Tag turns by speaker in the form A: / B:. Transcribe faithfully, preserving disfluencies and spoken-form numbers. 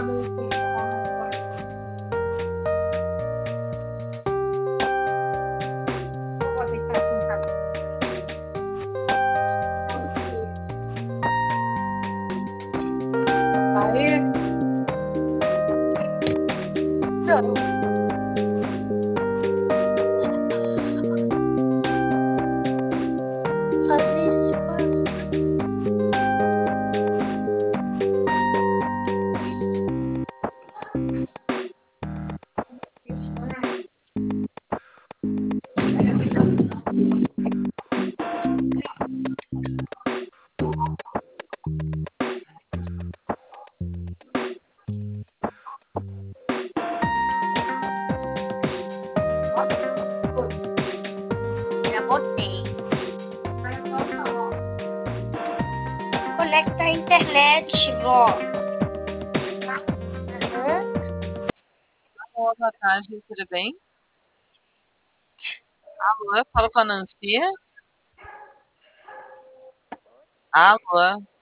A: Vou deitar aqui em casa. Aí. Não.
B: Fabrício.
A: Já botei.
B: Conecta a internet, vó. Hã?
C: Olá, boa tarde, tudo bem? Alô, eu falo com a Nancy? Alô?